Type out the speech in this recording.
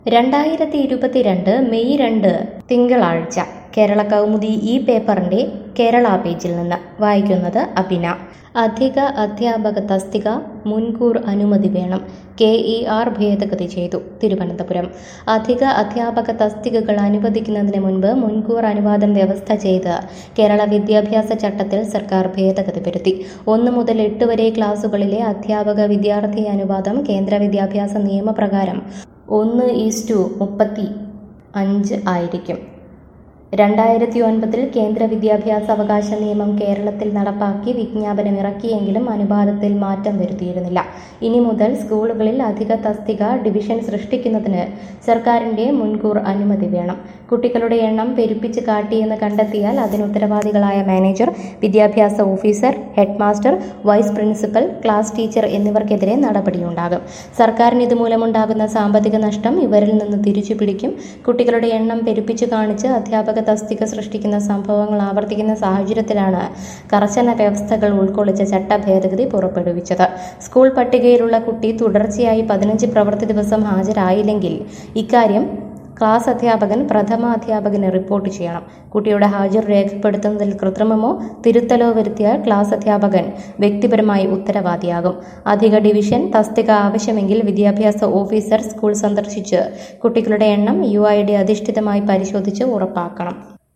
2022 May 2 തിങ്കളാഴ്ച കേരള കൗമുദി ഈ പേപ്പറിന്റെ കേരള പേജിൽ നിന്ന് വായിക്കുന്നത് അഭിന. അധിക അധ്യാപക തസ്തിക മുൻകൂർ അനുമതി വേണം. KER ഭേദഗതി ചെയ്തു. തിരുവനന്തപുരം. അധിക അധ്യാപക തസ്തികകൾ അനുവദിക്കുന്നതിന് മുൻപ് മുൻകൂർ അനുവാദം വ്യവസ്ഥ ചെയ്ത് കേരള വിദ്യാഭ്യാസ ചട്ടത്തിൽ സർക്കാർ ഭേദഗതി വരുത്തി. 1 മുതൽ 8 വരെ ക്ലാസുകളിലെ അധ്യാപക വിദ്യാർത്ഥി അനുപാതം കേന്ദ്ര വിദ്യാഭ്യാസ നിയമപ്രകാരം 1:35 ആയിരിക്കും. 2009 കേന്ദ്ര വിദ്യാഭ്യാസ അവകാശ നിയമം കേരളത്തിൽ നടപ്പാക്കി വിജ്ഞാപനമിറക്കിയെങ്കിലും അനുപാതത്തിൽ മാറ്റം വരുത്തിയിരുന്നില്ല. ഇനി മുതൽ സ്കൂളുകളിൽ അധിക തസ്തിക ഡിവിഷൻ സൃഷ്ടിക്കുന്നതിന് സർക്കാരിന്റെ മുൻകൂർ അനുമതി വേണം. കുട്ടികളുടെ എണ്ണം പെരുപ്പിച്ച് കാട്ടിയെന്ന് കണ്ടെത്തിയാൽ അതിന് ഉത്തരവാദികളായ മാനേജർ, വിദ്യാഭ്യാസ officer, headmaster, vice principal, class teacher എന്നിവർക്കെതിരെ നടപടിയുണ്ടാകും. സർക്കാരിന് ഇതുമൂലമുണ്ടാകുന്ന സാമ്പത്തിക നഷ്ടം ഇവരിൽ നിന്ന് തിരിച്ചു പിടിക്കും. കുട്ടികളുടെ എണ്ണം പെരുപ്പിച്ചു കാണിച്ച് അധ്യാപക തസ്തിക സൃഷ്ടിക്കുന്ന സംഭവങ്ങൾ ആവർത്തിക്കുന്ന സാഹചര്യത്തിലാണ് കർശന വ്യവസ്ഥകൾ ഉൾക്കൊള്ളിച്ച ചട്ട ഭേദഗതി പുറപ്പെടുവിച്ചത്. സ്കൂൾ പട്ടികയിലുള്ള കുട്ടി തുടർച്ചയായി 15 പ്രവൃത്തി ദിവസം ഹാജരായില്ലെങ്കിൽ ഇക്കാര്യം ക്ലാസ് അധ്യാപകൻ പ്രഥമാധ്യാപകന് റിപ്പോർട്ട് ചെയ്യണം. കുട്ടിയുടെ ഹാജർ രേഖപ്പെടുത്തുന്നതിൽ കൃത്രിമമോ തിരുത്തലോ വരുത്തിയാൽ ക്ലാസ് അധ്യാപകൻ വ്യക്തിപരമായി ഉത്തരവാദിയാകും. അധിക ഡിവിഷൻ തസ്തിക ആവശ്യമെങ്കിൽ വിദ്യാഭ്യാസ ഓഫീസർ സ്കൂൾ സന്ദർശിച്ച് കുട്ടികളുടെ എണ്ണം UID അധിഷ്ഠിതമായി പരിശോധിച്ച് ഉറപ്പാക്കണം.